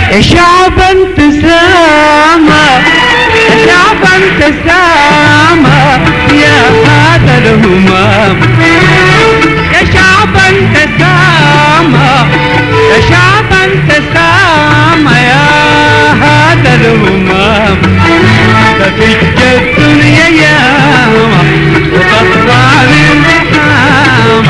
يا شعبا تسامى يا شعبا تسامى يا هذا الهمام يا شعبا تسامى يا شعبا تسامى يا هذا الهمام تفج الدنيا ياما وتطلع للحامة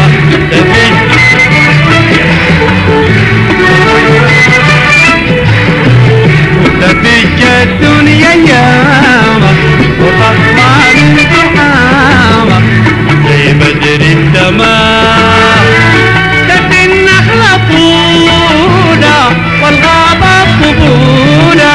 تفج الدنيا ياما وتطلع للحامة زي بدر التمام تفي النخلة طولة والغابة طبولة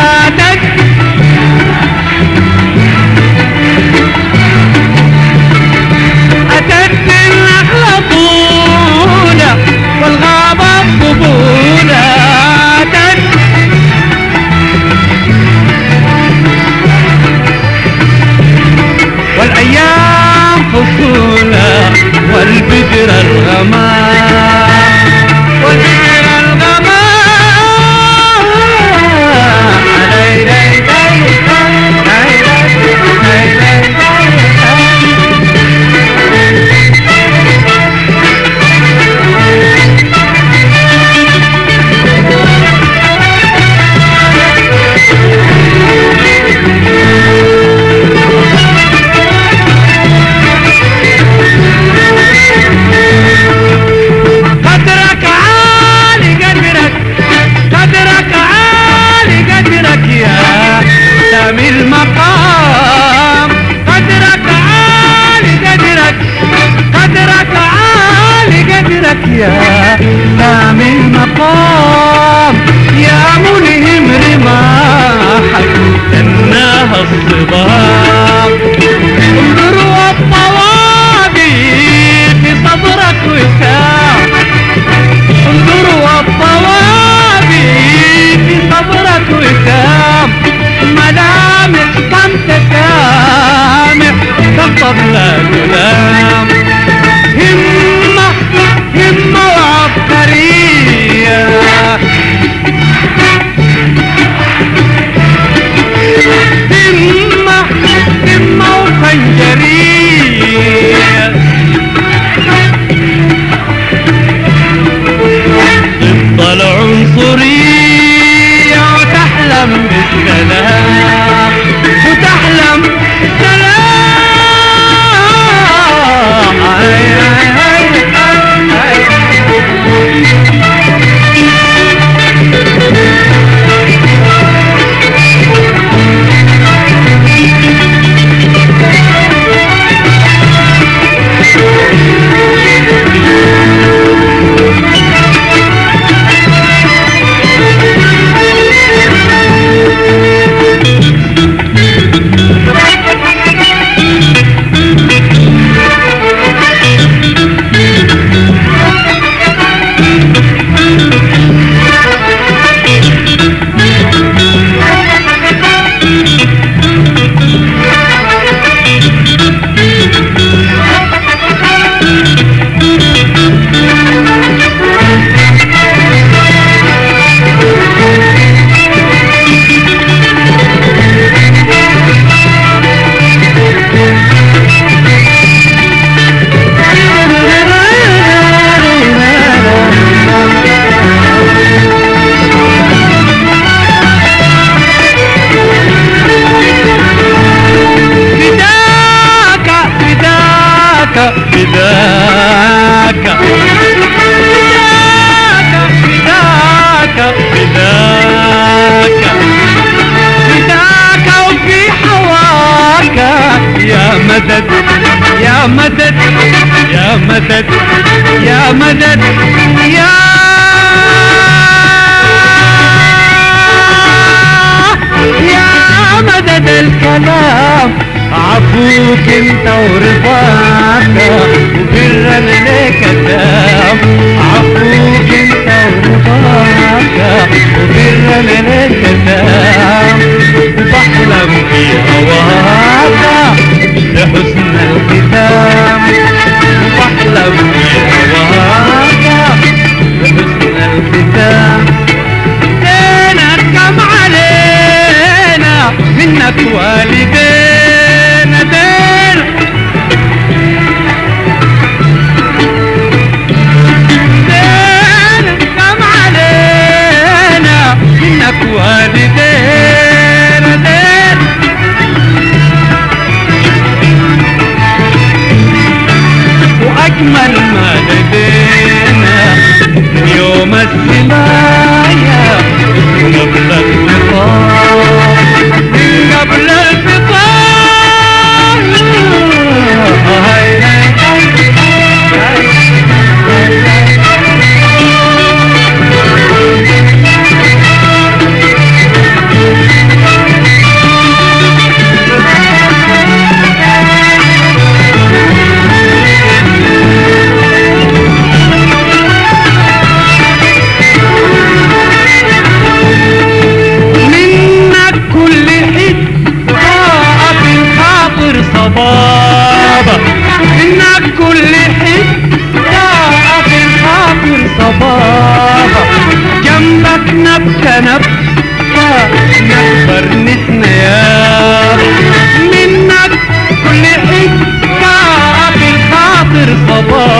أتت النخلة طولة والغابة طبولة والأيام فصولة والبدر الغمام والبدر الغمام المقام قدرك عالي قدرك قدرك عالي قدرك يا سامي المقام يا ملهم رماحك جناها الصبام انظروا الطوابي في صدرك وسام انظروا الطوابي في صدرك وسام ملامح صمت سامع تخطب لا كلام همة همة وعبقرية همة همة وخنجرية تفضل عنصرية وتحلم بالسلام وتحلم سلام فداك فداك فداك فداك وفي حواك يا مدد يا مدد يا مدد يا مدد يا مدد الكلام عفوك انت ورضاك وبرا لك الدام عفوك انت ورضاك وبرا لك الدام وبحلم في هواك لحسن الختام وبحلم في هواك لحسن الختام زين والدينا ديل كم علينا منك والدينا ديل وأجمل ما لدينا يوم السماية قبل الفطار قبل الفطار صبابة منك كل حتة في الخاطر صبابة جنبك نبكة نبكة نكبر نتنيا منك كل حتة في الخاطر صبابة